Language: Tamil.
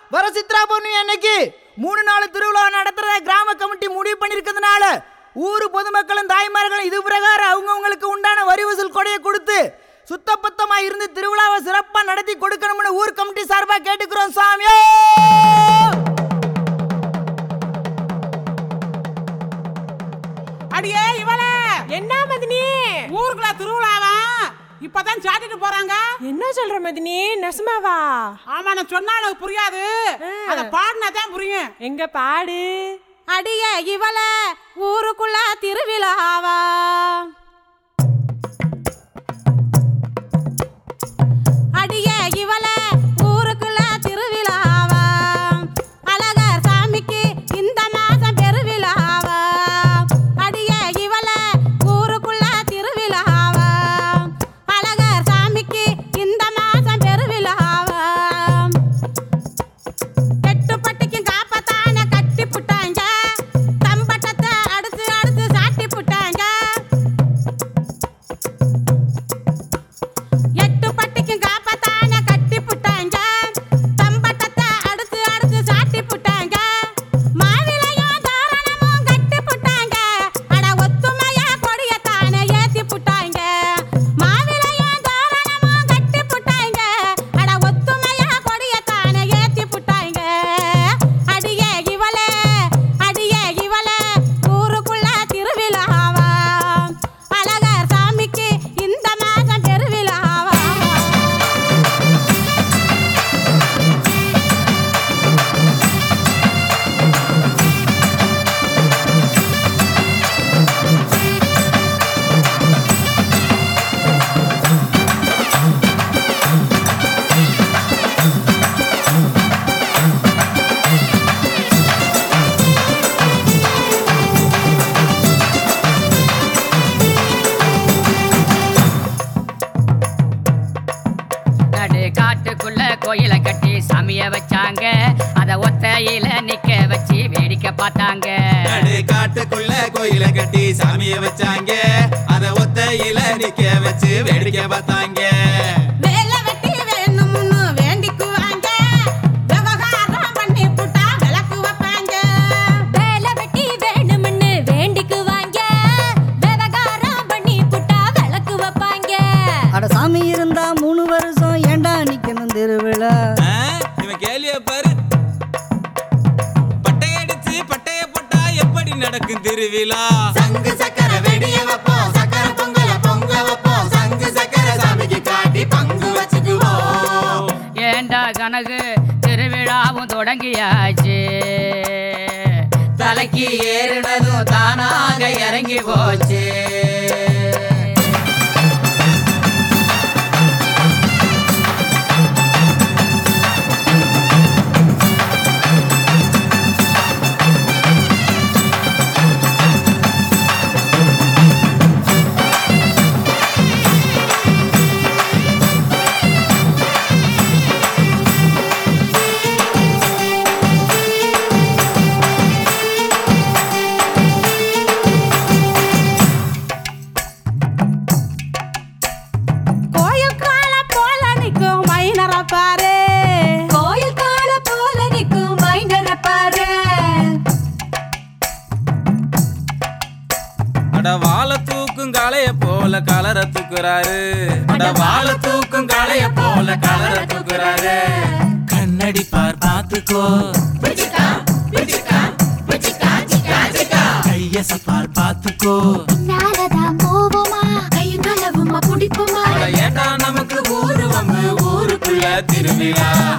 வர சித்ரா பௌர்ணமி அன்னைக்கு 3 நாள் திருவிழா நடத்துறத கிராம கமிட்டி முடிவு பண்ணிருக்கிறதுனால ஊர் பொதுமக்களும் தாய்மார்களும் இது பிரகாரம் அவங்கவுங்களுக்கு உண்டான வரி வசூல் கொடையை கொடுத்து சுத்தபத்தமா இருந்து திருவிழாவை சிறப்பா நடத்தி கொடுக்கணும்னு ஊர் கமிட்டி சார்பா கேட்டுக்கிறோம் சாமியோ. அடியே இவள என்ன மதினி, ஊருக்குள்ள திருவிழாவா இப்பதான் சாட்டிட்டு போறாங்க. என்ன சொல்ற மதினி, நெசமாவா? ஆமா, நான் சொன்னா எனக்கு புரியாது, அத பாடினா தான் புரியும். எங்க பாடு. அடியே இவள ஊருக்குள்ள திருவிழாவா, அடியே இவள ஊருக்குள்ள திருவிழாவா, அழகர் சாமிக்கு இந்த மாசம் பெருவிழாவா, அடியே இவள ஊருக்குள்ள திருவிழாவா, அழகர் சாமிக்கு இந்த மாசம் பெருவிழாவா, எட்டுப்பட்டிக்கும் காப்பத்தான கட்டி புட்டாங்க, தம்பட்டத்தை அடுத்து அடுத்து சாட்டி புட்டாங்க, எட்டுப்பட்டிக்கும் காப்பத்தான கட்டி புட்டாங்க, தம்பட்டத்தை அடுத்து அடுத்து சாட்டி புட்டாங்க, மாவிலையும் தோரணமும் கட்டி புட்டாங்க, அட ஒத்துமையா கொடியத்தானே ஏத்தி புட்டாங்க, மாவிலையும் தோரணமும் கட்டி புட்டாங்க, அட ஒத்துமையா கொடியத்தானே ஏத்தி புட்டாங்க, அடியே இவளே ஊருக்குள்ள திருவிழாவா, அழகர் சாமிக்கு இந்த மாசம் பெருவிழாவா. நடு காட்டுக்குள்ள கோயிலை கட்டி சாமிய வச்சாங்க, அத ஒத்தையில நிக்க வச்சு வேடிக்கை பார்த்தாங்க. நடு காட்டுக்குள்ள கோயிலை கட்டி சாமிய வச்சாங்க, அத ஒத்தையில நிக்க வச்சு வேடிக்கை பார்த்தாங்க. வேலை வெட்டி வேணும்னு வேண்டிக்குவாங்க, விவகாரம் பண்ணி புட்டா விளக்கு வைப்பாங்க. வேலை வெட்டி வேணும்னு வேண்டிக்குவாங்க, விவகாரம் பண்ணி புட்டா விளக்கு வைப்பாங்க. அட சாமி இருந்தா 3 வருஷம் ஏண்டா நிக்கணும் திருவிழா. இவன் கேலிய பாரு, பட்டையடிச்சு பட்டைய போட்டா எப்படி நடக்கும் திருவிழா. சங்கு சக்கர வெடிய வைப்போம், சக்கர பொங்கல பொங்க வைப்போம், சங்கு சக்கர சாமிக்கு காட்டி பங்கு வச்சுக்குவோம். ஏண்டா கனகு திருவிழாவும் தொடங்கியாச்சு, தலைக்கு ஏறினதும் தானாக இறங்கி போச்சு. கோயில் கால போல நிக்கும் மைனர பாரு, கோயில் கால போல நிக்கும் மைனர பாரு. அட வாழ தூக்கும் காளைய போல கலர தூக்குறாரு, அட வாழ தூக்கும் காளைய போல கலர தூக்குறாரு. கண்ணடி பார் பாத்துக்கோ, கையச பார் பாத்துக்கோ, நாலதான் போவோமா கையும் நலவுமா குடிப்போமா. அட ஏண்டா நமக்கு ஊரு வம்பு, ஊருக்குள்ள திருவிழா.